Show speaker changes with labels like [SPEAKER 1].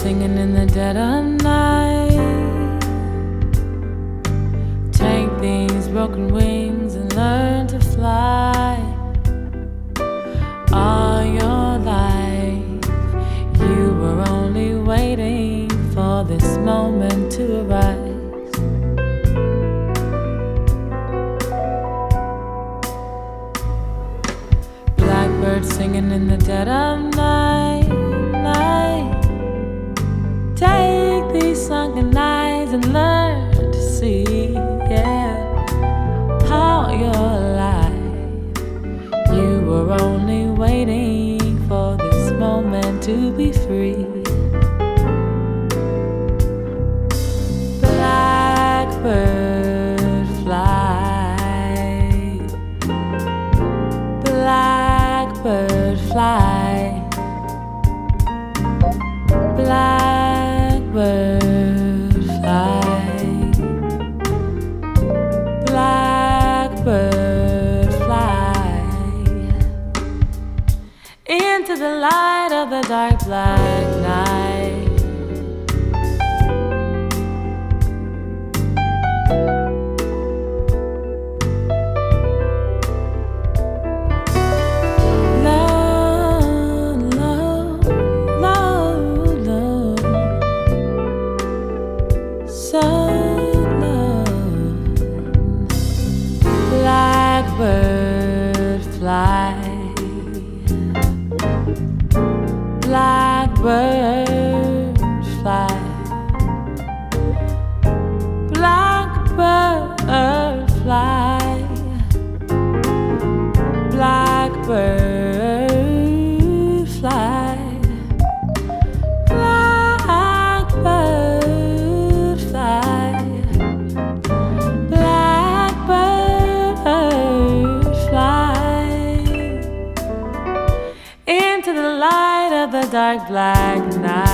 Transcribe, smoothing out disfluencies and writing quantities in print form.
[SPEAKER 1] singing in the dead of night. Take these broken wings and learn to fly. All your life you were only waiting for this moment to arise. Blackbirds singing in the dead of night. Take these sunken eyes and learn to see, yeah, how your life you were only waiting for this moment to be free. Blackbird fly, blackbird fly, blackbird fly, blackbird fly into the light of the dark black night. Blackbird fly, blackbird fly, blackbird fly, blackbird fly, blackbird fly, blackbird fly into the light of the dark black night.